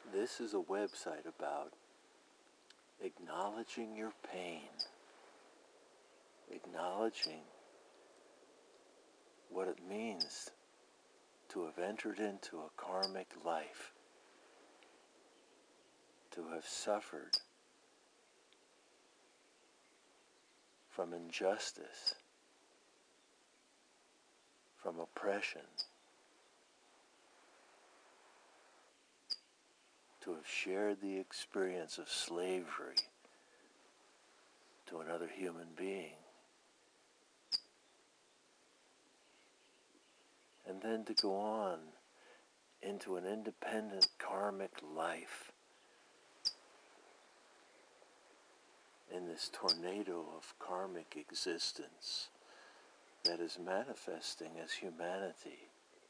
This is a website about acknowledging your pain, acknowledging what it means to have entered into a karmic life, to have suffered from injustice, from oppression, to have shared the experience of slavery to another human being, and then to go on into an independent karmic life in this tornado of karmic existence that is manifesting as humanity.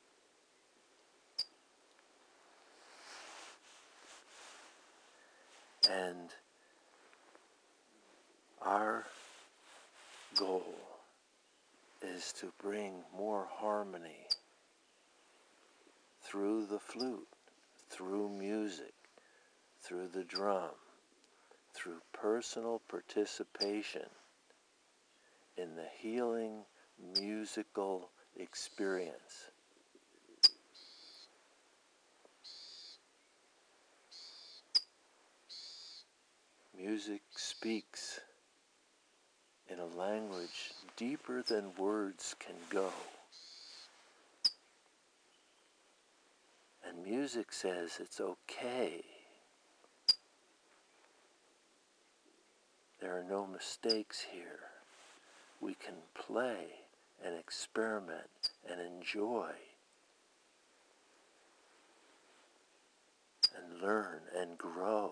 And our goal is to bring more harmony through the flute, through music, through the drum, through personal participation in the healing musical experience. Music speaks in a language deeper than words can go. And music says it's okay. There are no mistakes here. We can play and experiment and enjoy and learn and grow.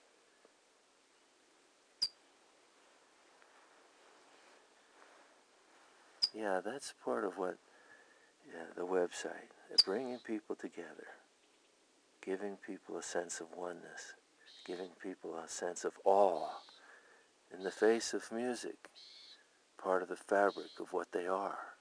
Yeah, that's part of what the website, bringing people together, giving people a sense of oneness, giving people a sense of awe in the face of music, part of the fabric of what they are.